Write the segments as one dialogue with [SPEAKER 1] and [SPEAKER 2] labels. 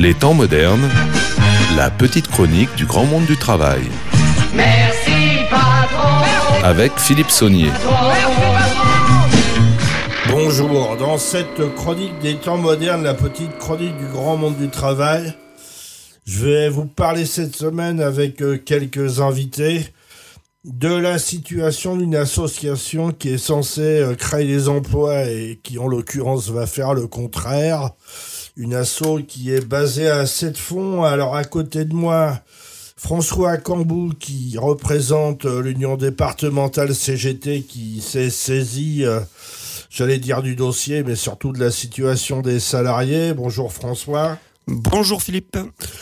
[SPEAKER 1] Les temps modernes, la petite chronique du grand monde du travail.
[SPEAKER 2] Merci patron.
[SPEAKER 1] Avec Philippe Saunier.
[SPEAKER 3] Bonjour, dans cette chronique des temps modernes, la petite chronique du grand monde du travail, je vais vous parler cette semaine avec quelques invités de la situation d'une association qui est censée créer des emplois et qui en l'occurrence va faire le contraire. Une asso qui est basée à Sept-Fonds. Alors à côté de moi, François Cambou qui représente l'union départementale CGT qui s'est saisi, j'allais dire du dossier, mais surtout de la situation des salariés. Bonjour François.
[SPEAKER 4] Bonjour Philippe.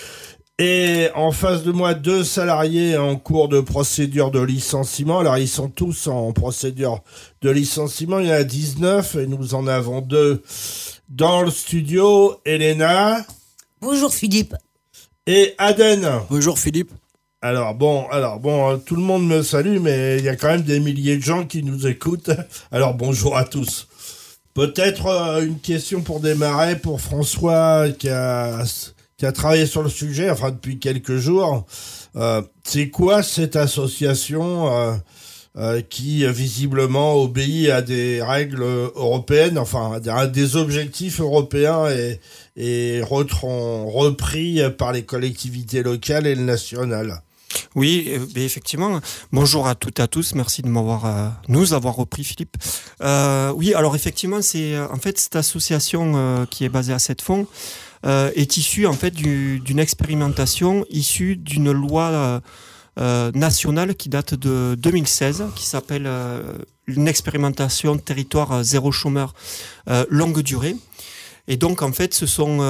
[SPEAKER 3] Et en face de moi, 2 salariés en cours de procédure de licenciement. Alors, ils sont tous en procédure de licenciement. Il y en a 19 et nous en avons 2 dans le studio. Elena.
[SPEAKER 5] Bonjour Philippe.
[SPEAKER 3] Et Aden.
[SPEAKER 4] Bonjour Philippe.
[SPEAKER 3] Alors bon, tout le monde me salue, mais il y a quand même des milliers de gens qui nous écoutent. Alors bonjour à tous. Peut-être une question pour démarrer pour François qui a travaillé sur le sujet, enfin depuis quelques jours. C'est quoi cette association qui visiblement obéit à des règles européennes, enfin à des objectifs européens et repris par les collectivités locales et le national?
[SPEAKER 4] Oui, effectivement. Bonjour à toutes et à tous. Merci de nous avoir repris, Philippe. Oui, alors effectivement, c'est en fait cette association qui est basée à Sept-Fonds est issue en fait d'une expérimentation issue d'une loi nationale qui date de 2016, qui s'appelle une expérimentation territoire zéro chômeur longue durée. Et donc en fait,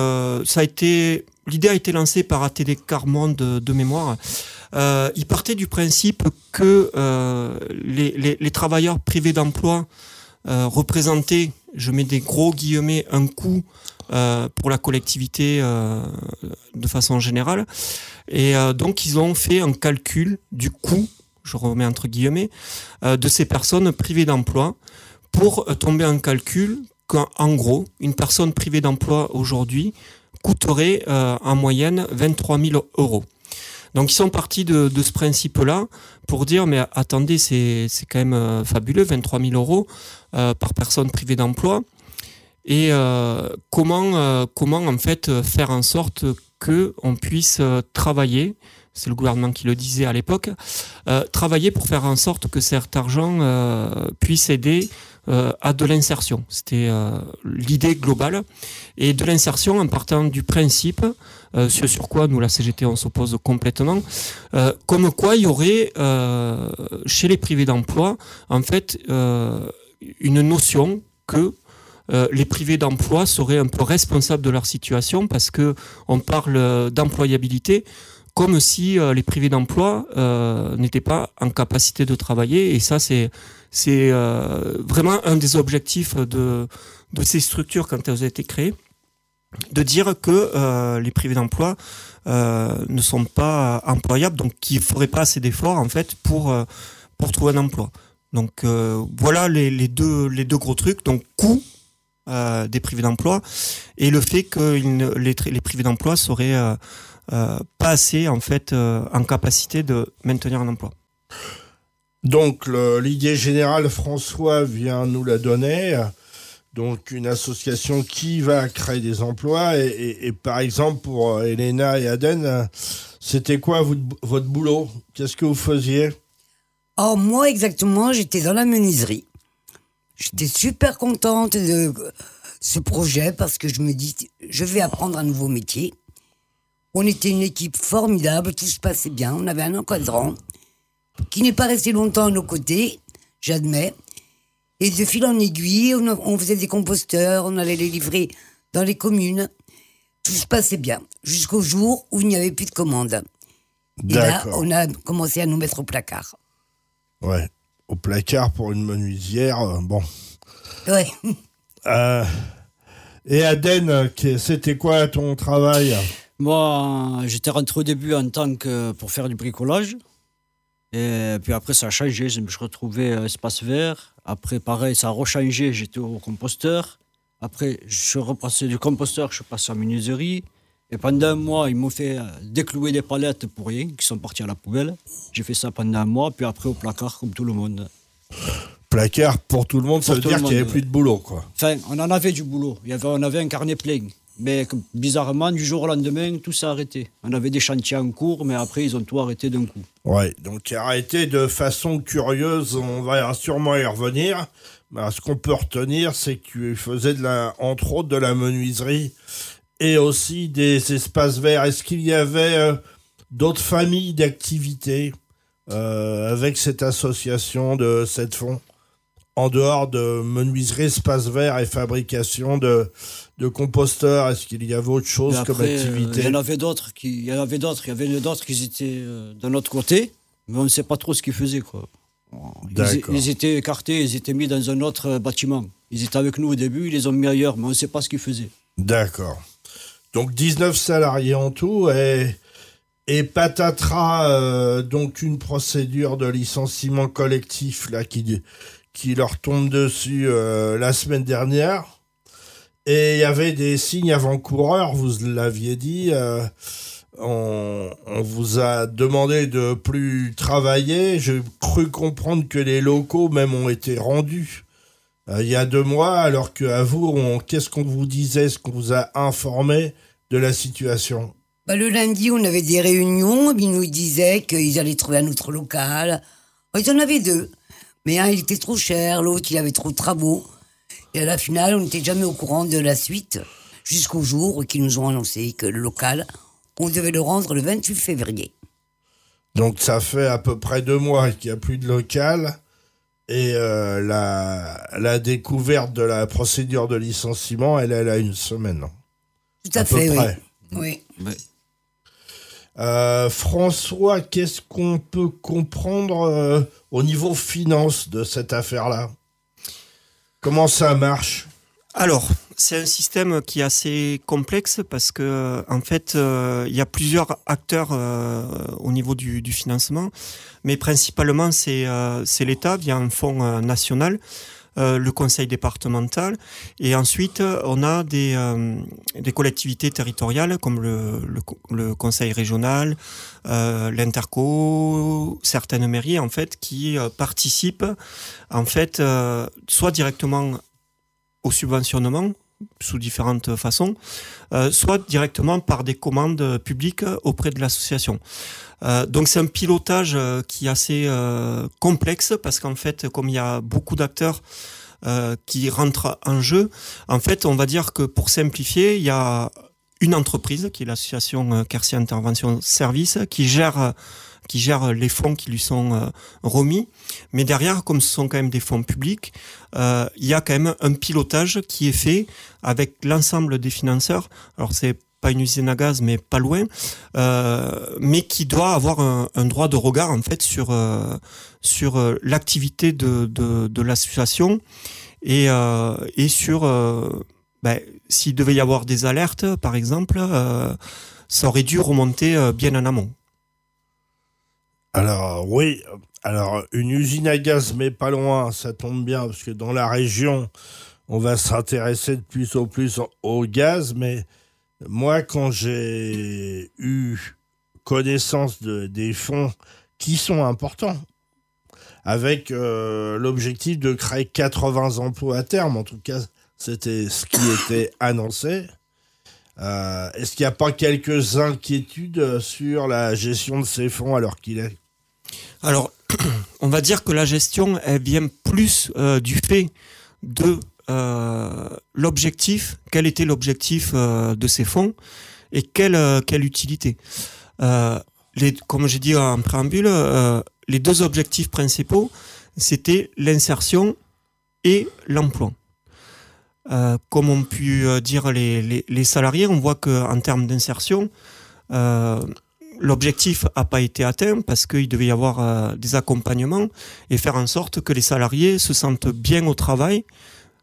[SPEAKER 4] l'idée a été lancée par ATD Quart Monde de mémoire. Il partait du principe que les travailleurs privés d'emploi représentaient, je mets des gros guillemets, un coût pour la collectivité de façon générale. Et donc ils ont fait un calcul du coût, je remets entre guillemets, de ces personnes privées d'emploi pour tomber en calcul qu'en gros, une personne privée d'emploi aujourd'hui coûterait en moyenne 23 000 euros. Donc ils sont partis de ce principe-là pour dire mais attendez, c'est quand même fabuleux, 23 000 euros par personne privée d'emploi. Et comment en fait faire en sorte que on puisse travailler, c'est le gouvernement qui le disait à l'époque, travailler pour faire en sorte que cet argent puisse aider à de l'insertion. C'était l'idée globale. Et de l'insertion en partant du principe, ce sur quoi nous, la CGT, on s'oppose complètement, comme quoi il y aurait chez les privés d'emploi, en fait, une notion que les privés d'emploi seraient un peu responsables de leur situation parce que on parle d'employabilité comme si les privés d'emploi n'étaient pas en capacité de travailler. Et ça, c'est vraiment un des objectifs de ces structures quand elles ont été créées, de dire que les privés d'emploi ne sont pas employables, donc qu'ils ne feraient pas assez d'efforts en fait pour trouver un emploi. Donc voilà les deux gros trucs. Donc coût des privés d'emploi et le fait que les privés d'emploi seraient pas assez en fait en capacité de maintenir un emploi.
[SPEAKER 3] Donc l'idée générale, François vient nous la donner. Donc une association qui va créer des emplois et par exemple pour Elena et Aden, c'était quoi votre boulot? Qu'est-ce que vous faisiez?
[SPEAKER 5] Oh, moi exactement, j'étais dans la menuiserie. J'étais super contente de ce projet parce que je me dis, je vais apprendre un nouveau métier. On était une équipe formidable, tout se passait bien. On avait un encadrant qui n'est pas resté longtemps à nos côtés, j'admets. Et de fil en aiguille, on faisait des composteurs, on allait les livrer dans les communes. Tout se passait bien, jusqu'au jour où il n'y avait plus de commandes. Et là, on a commencé à nous mettre au placard.
[SPEAKER 3] Ouais, au placard pour une menuisière, bon.
[SPEAKER 5] Ouais.
[SPEAKER 3] Et Aden, c'était quoi ton travail?
[SPEAKER 6] Moi, j'étais rentré au début en tant que pour faire du bricolage. Et puis après, ça a changé. Je me suis retrouvé à espace vert. Après, pareil, ça a rechangé. J'étais au composteur. Après, je suis repassé du composteur, je suis passé en menuiserie. Et pendant un mois, ils m'ont fait déclouer des palettes pour rien, qui sont parties à la poubelle. J'ai fait ça pendant un mois, puis après au placard, comme tout le monde.
[SPEAKER 3] Placard pour tout le monde, ça
[SPEAKER 6] Pour
[SPEAKER 3] veut
[SPEAKER 6] tout
[SPEAKER 3] dire
[SPEAKER 6] le
[SPEAKER 3] qu'il n'y avait
[SPEAKER 6] monde,
[SPEAKER 3] plus de boulot, quoi.
[SPEAKER 6] Enfin, on en avait du boulot. On avait un carnet plein. Mais bizarrement, du jour au lendemain, tout s'est arrêté. On avait des chantiers en cours, mais après, ils ont tout arrêté d'un coup.
[SPEAKER 3] Ouais, donc arrêté de façon curieuse, on va sûrement y revenir. Mais ce qu'on peut retenir, c'est que tu faisais entre autres de la menuiserie et aussi des espaces verts. Est-ce qu'il y avait d'autres familles d'activités avec cette association de cette fonds, en dehors de menuiserie, espaces verts et fabrication de composteurs? Est-ce qu'il y avait autre chose
[SPEAKER 6] Après,
[SPEAKER 3] comme activité?
[SPEAKER 6] Il y en avait d'autres qui étaient de l'autre côté, mais on ne sait pas trop ce qu'ils faisaient, quoi.
[SPEAKER 3] D'accord.
[SPEAKER 6] Ils étaient écartés, ils étaient mis dans un autre bâtiment. Ils étaient avec nous au début, ils les ont mis ailleurs, mais on ne sait pas ce qu'ils faisaient.
[SPEAKER 3] D'accord. Donc 19 salariés en tout et patatras, donc une procédure de licenciement collectif là qui leur tombe dessus la semaine dernière. Et il y avait des signes avant-coureurs, vous l'aviez dit. On vous a demandé de plus travailler. J'ai cru comprendre que les locaux même ont été rendus il y a 2 mois, alors qu'à vous, qu'est-ce qu'on vous disait, est-ce qu'on vous a informé de la situation?
[SPEAKER 5] Le lundi, on avait des réunions, ils nous disaient qu'ils allaient trouver un autre local. Ils en avaient 2, mais un il était trop cher, l'autre il avait trop de travaux. Et à la finale, on n'était jamais au courant de la suite, jusqu'au jour qu'ils nous ont annoncé que le local, on devait le rendre le 28 février.
[SPEAKER 3] Donc ça fait à peu près 2 mois qu'il n'y a plus de local. Et la découverte de la procédure de licenciement, elle a 1 semaine.
[SPEAKER 5] Tout à fait,
[SPEAKER 3] peu près.
[SPEAKER 5] Oui.
[SPEAKER 3] François, qu'est-ce qu'on peut comprendre au niveau finance de cette affaire-là? Comment ça marche?
[SPEAKER 4] Alors, c'est un système qui est assez complexe parce que, en fait, il y a plusieurs acteurs au niveau du financement, mais principalement c'est l'État via un fonds national, le conseil départemental, et ensuite on a des collectivités territoriales comme le conseil régional, l'interco, certaines mairies en fait qui participent en fait soit directement au subventionnement sous différentes façons, soit directement par des commandes publiques auprès de l'association. Donc c'est un pilotage qui est assez complexe parce qu'en fait, comme il y a beaucoup d'acteurs qui rentrent en jeu, en fait, on va dire que pour simplifier, il y a une entreprise qui est l'association Quercy Intervention Service qui gère les fonds qui lui sont remis. Mais derrière, comme ce sont quand même des fonds publics, il y a quand même un pilotage qui est fait avec l'ensemble des financeurs. Alors, c'est pas une usine à gaz, mais pas loin, mais qui doit avoir un droit de regard, en fait, sur l'activité de l'association et sur... s'il devait y avoir des alertes, par exemple, ça aurait dû remonter bien en amont.
[SPEAKER 3] Alors, oui. Alors, une usine à gaz, mais pas loin, ça tombe bien, parce que dans la région, on va s'intéresser de plus en plus au gaz, mais moi, quand j'ai eu connaissance des fonds qui sont importants, avec l'objectif de créer 80 emplois à terme, en tout cas, c'était ce qui était annoncé. Est-ce qu'il n'y a pas quelques inquiétudes sur la gestion de ces fonds alors qu'il est?
[SPEAKER 4] Alors, on va dire que la gestion, elle vient plus du fait de l'objectif, quel était l'objectif de ces fonds et quelle utilité. Comme j'ai dit en préambule, les 2 objectifs principaux, c'était l'insertion et l'emploi. Comme ont pu dire les salariés, on voit qu'en termes d'insertion, l'objectif n'a pas été atteint parce qu'il devait y avoir des accompagnements et faire en sorte que les salariés se sentent bien au travail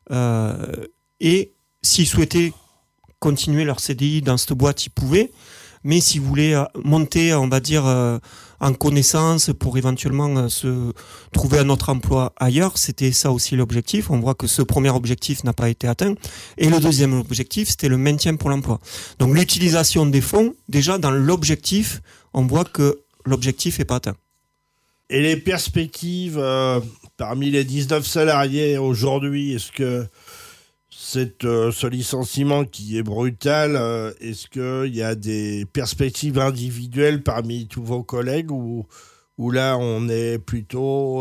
[SPEAKER 4] et s'ils souhaitaient continuer leur CDI dans cette boîte, ils pouvaient, mais si vous voulez monter, on va dire, en connaissance pour éventuellement se trouver un autre emploi ailleurs, c'était ça aussi l'objectif. On voit que ce premier objectif n'a pas été atteint. Et le deuxième objectif, c'était le maintien pour l'emploi. Donc l'utilisation des fonds, déjà dans l'objectif, on voit que l'objectif n'est pas atteint.
[SPEAKER 3] Et les perspectives parmi les 19 salariés aujourd'hui, est-ce que ce licenciement qui est brutal, est-ce qu'il y a des perspectives individuelles parmi tous vos collègues ou là on est plutôt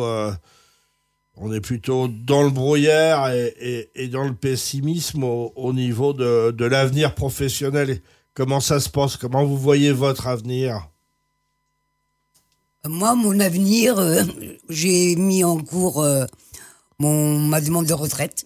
[SPEAKER 3] dans le brouillard et dans le pessimisme au niveau de l'avenir professionnel? Comment ça se passe? Comment vous voyez votre avenir?
[SPEAKER 5] Moi, mon avenir, j'ai mis en cours ma demande de retraite.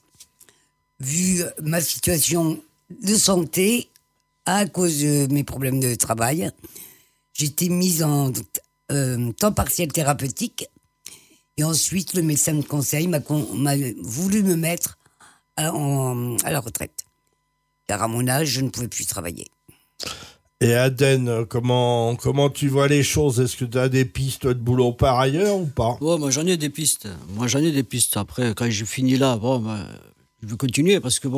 [SPEAKER 5] Vu ma situation de santé, à cause de mes problèmes de travail, j'étais mise en temps partiel thérapeutique. Et ensuite, le médecin de conseil m'a voulu me mettre à la retraite. Car à mon âge, je ne pouvais plus travailler.
[SPEAKER 3] Et Aden, comment tu vois les choses? Est-ce que tu as des pistes de boulot par ailleurs ou pas?
[SPEAKER 6] Ouais, moi j'en ai des pistes. Après, quand j'ai fini là, je veux continuer parce que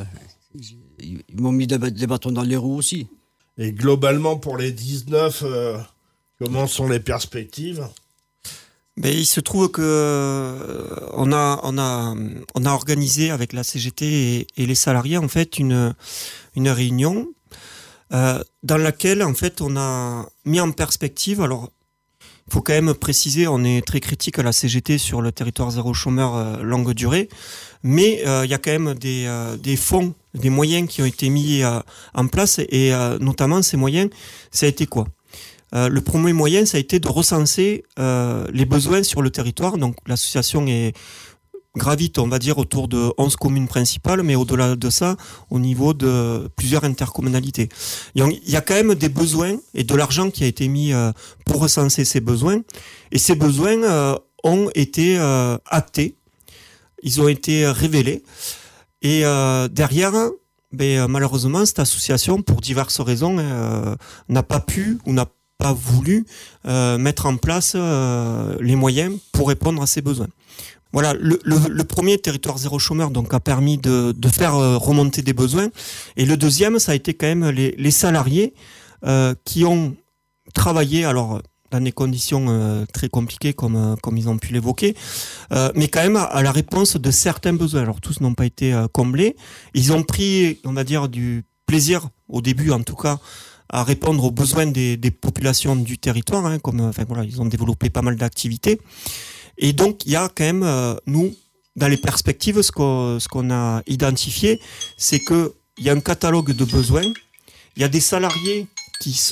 [SPEAKER 6] ils m'ont mis des bâtons dans les roues aussi.
[SPEAKER 3] Et globalement, pour les 19, comment sont les perspectives?
[SPEAKER 4] Mais il se trouve que on a organisé avec la CGT et les salariés en fait une réunion dans laquelle en fait on a mis en perspective. Alors, il faut quand même préciser, on est très critique à la CGT sur le territoire zéro chômeur longue durée, mais il y a quand même des fonds, des moyens qui ont été mis en place et notamment ces moyens, ça a été quoi? Le premier moyen, ça a été de recenser les besoins sur le territoire. Donc l'association gravite, on va dire, autour de 11 communes principales, mais au-delà de ça, au niveau de plusieurs intercommunalités. Il y a quand même des besoins et de l'argent qui a été mis pour recenser ces besoins. Et ces besoins ont été actés, ils ont été révélés. Et derrière, malheureusement, cette association, pour diverses raisons, n'a pas pu ou n'a pas voulu mettre en place les moyens pour répondre à ces besoins. Voilà, le premier territoire zéro chômeur donc a permis de faire remonter des besoins, et le deuxième, ça a été quand même les salariés qui ont travaillé, alors dans des conditions très compliquées comme ils ont pu l'évoquer, mais quand même à la réponse de certains besoins. Alors tous n'ont pas été comblés. Ils ont pris, on va dire, du plaisir au début en tout cas à répondre aux besoins des populations du territoire, hein, ils ont développé pas mal d'activités. Et donc, il y a quand même, nous, dans les perspectives, ce qu'on a identifié, c'est qu'il y a un catalogue de besoins. Il y a des salariés qui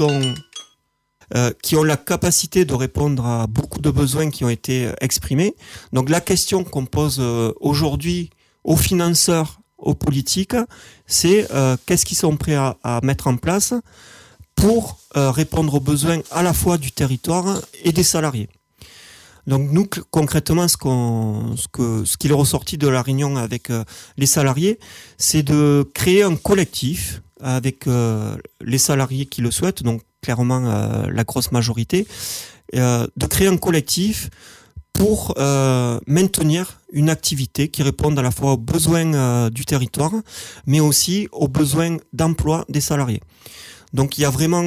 [SPEAKER 4] ont la capacité de répondre à beaucoup de besoins qui ont été exprimés. Donc, la question qu'on pose aujourd'hui aux financeurs, aux politiques, c'est qu'est-ce qu'ils sont prêts à mettre en place pour répondre aux besoins à la fois du territoire et des salariés. Donc nous, concrètement, ce qu'il est ressorti de la réunion avec les salariés, c'est de créer un collectif avec les salariés qui le souhaitent, donc clairement la grosse majorité, de créer un collectif pour maintenir une activité qui réponde à la fois aux besoins du territoire, mais aussi aux besoins d'emploi des salariés. Donc il y a vraiment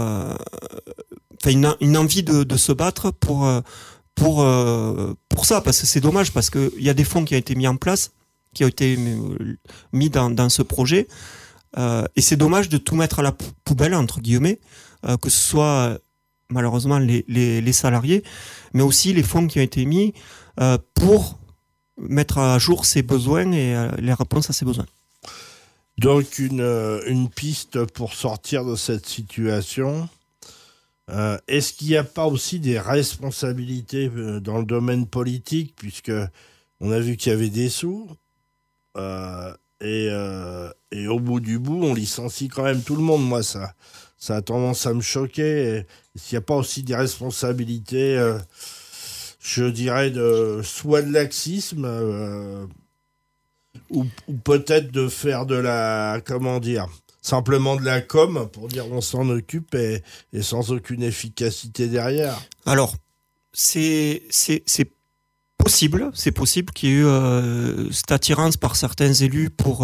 [SPEAKER 4] une envie de se battre pour ça, parce que c'est dommage, parce qu'il y a des fonds qui ont été mis en place, qui ont été mis dans ce projet, et c'est dommage de tout mettre à la poubelle, entre guillemets, que ce soit malheureusement les salariés, mais aussi les fonds qui ont été mis pour mettre à jour ces besoins et les réponses à ces besoins.
[SPEAKER 3] Donc une piste pour sortir de cette situation. Est-ce qu'il n'y a pas aussi des responsabilités dans le domaine politique, puisque on a vu qu'il y avait des sous et au bout du bout, on licencie quand même tout le monde. Moi, ça a tendance à me choquer. Est-ce qu'il n'y a pas aussi des responsabilités, je dirais, soit de laxisme ou peut-être de faire de la... Comment dire ? simplement de la com pour dire on s'en occupe et sans aucune efficacité derrière.
[SPEAKER 4] Alors, c'est possible qu'il y ait eu cette attirance par certains élus pour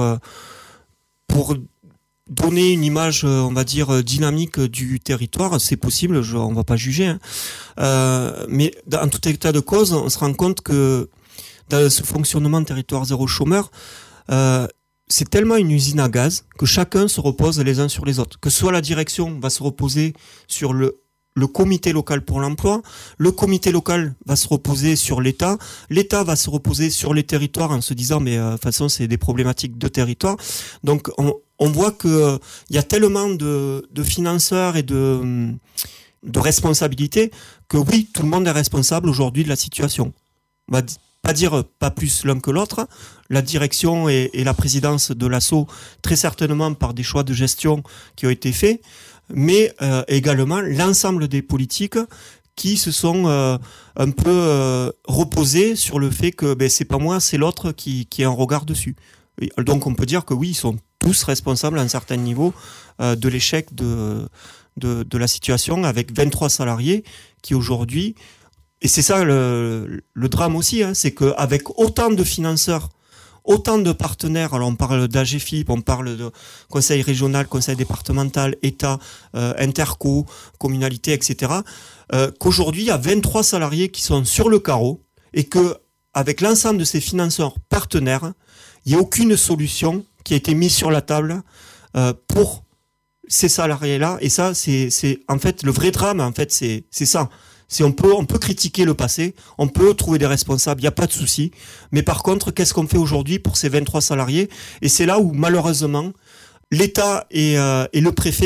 [SPEAKER 4] donner une image, on va dire, dynamique du territoire. C'est possible, on va pas juger. Mais dans tout état de cause, on se rend compte que dans ce fonctionnement territoire zéro chômeur, c'est tellement une usine à gaz que chacun se repose les uns sur les autres. Que soit la direction va se reposer sur le comité local pour l'emploi, le comité local va se reposer sur l'État va se reposer sur les territoires en se disant mais de toute façon c'est des problématiques de territoire. Donc on voit que il y a tellement de financeurs et de responsabilités que oui, tout le monde est responsable aujourd'hui de la situation. On va pas dire pas plus l'un que l'autre. La direction et la présidence de l'ASSO, très certainement par des choix de gestion qui ont été faits, mais également l'ensemble des politiques qui se sont un peu reposés sur le fait que c'est pas moi, c'est l'autre qui a un regard dessus. Donc on peut dire que oui, ils sont tous responsables à un certain niveau de l'échec de la situation avec 23 salariés qui aujourd'hui, et c'est ça le drame aussi, c'est qu'avec autant de financeurs, autant de partenaires, alors on parle d'AGFIP, on parle de conseil régional, conseil départemental, État, interco, communalité, etc., qu'aujourd'hui il y a 23 salariés qui sont sur le carreau et que avec l'ensemble de ces financeurs partenaires, il n'y a aucune solution qui a été mise sur la table pour ces salariés-là. Et ça, c'est en fait le vrai drame. En fait, c'est ça. On peut critiquer le passé, on peut trouver des responsables, il n'y a pas de souci. Mais par contre, qu'est-ce qu'on fait aujourd'hui pour ces 23 salariés ? Et c'est là où, malheureusement, l'État et le préfet,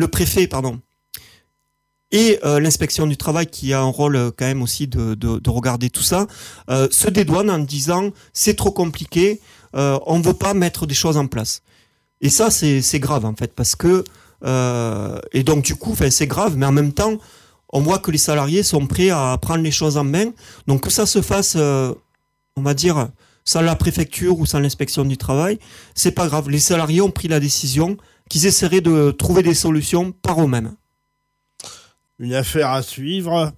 [SPEAKER 4] et l'inspection du travail, qui a un rôle quand même aussi de regarder tout ça, se dédouanent en disant « c'est trop compliqué, on ne veut pas mettre des choses en place ». Et ça, c'est grave, en fait, parce que... et donc, du coup, c'est grave, mais en même temps... On voit que les salariés sont prêts à prendre les choses en main. Donc que ça se fasse, on va dire, sans la préfecture ou sans l'inspection du travail, c'est pas grave. Les salariés ont pris la décision qu'ils essaieraient de trouver des solutions par eux-mêmes.
[SPEAKER 3] Une affaire à suivre,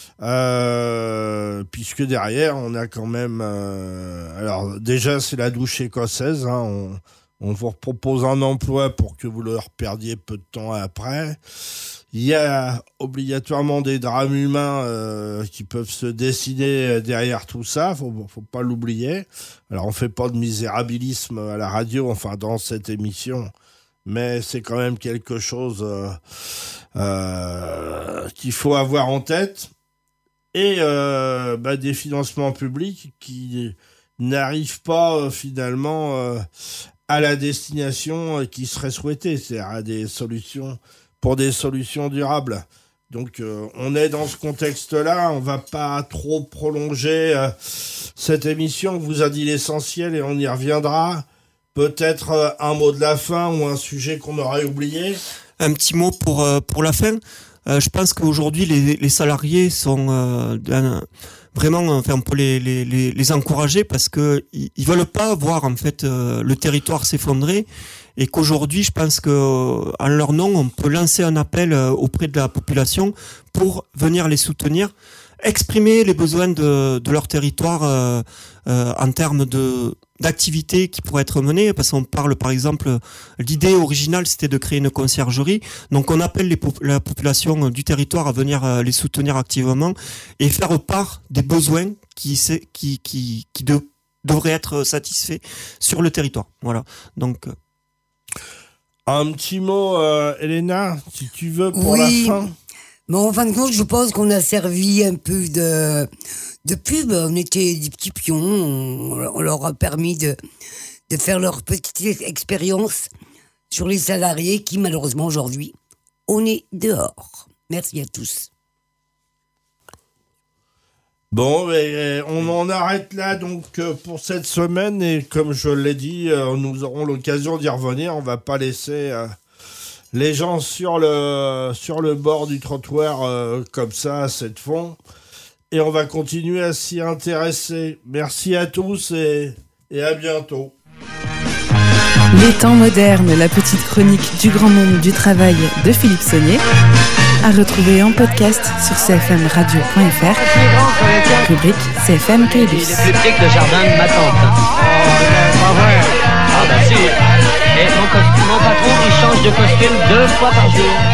[SPEAKER 3] puisque derrière, on a quand même... alors déjà, c'est la douche écossaise. On vous propose un emploi pour que vous leur perdiez peu de temps après. Il y a obligatoirement des drames humains qui peuvent se dessiner derrière tout ça, faut pas l'oublier. Alors on fait pas de misérabilisme à la radio, enfin dans cette émission, mais c'est quand même quelque chose qu'il faut avoir en tête. Et des financements publics qui n'arrivent pas finalement à la destination qui serait souhaitée, c'est-à-dire à des solutions... pour des solutions durables. Donc on est dans ce contexte-là, on va pas trop prolonger cette émission, on vous a dit l'essentiel et on y reviendra. Peut-être un mot de la fin ou un sujet qu'on aurait oublié.
[SPEAKER 4] Un petit mot pour la fin. Je pense qu'aujourd'hui les salariés sont vraiment, enfin, on peut les encourager parce que ils veulent pas voir en fait le territoire s'effondrer. Et qu'aujourd'hui, je pense que en leur nom, on peut lancer un appel auprès de la population pour venir les soutenir, exprimer les besoins de leur territoire en termes d'activités qui pourraient être menées, parce qu'on parle par exemple, l'idée originale c'était de créer une conciergerie, donc on appelle la population du territoire à venir les soutenir activement et faire part des besoins qui devraient être satisfaits sur le territoire. Voilà, donc...
[SPEAKER 3] Un petit mot, Elena, si tu veux, pour la fin.
[SPEAKER 5] Mais en fin de compte, je pense qu'on a servi un peu de pub. On était des petits pions. On leur a permis de faire leur petite expérience sur les salariés qui, malheureusement, aujourd'hui, on est dehors. Merci à tous.
[SPEAKER 3] Bon, on en arrête là donc pour cette semaine et comme je l'ai dit, nous aurons l'occasion d'y revenir. On va pas laisser les gens sur le bord du trottoir comme ça à cette fond. Et on va continuer à s'y intéresser. Merci à tous et à bientôt.
[SPEAKER 7] Les temps modernes, la petite chronique du grand monde du travail de Philippe Saunier, à retrouver en podcast sur cfmradio.fr, rubrique CFM Caylus.
[SPEAKER 2] Il est plus petit que le jardin de ma tante. Ah bah si. Et mon patron, il change de costume 2 fois par jour.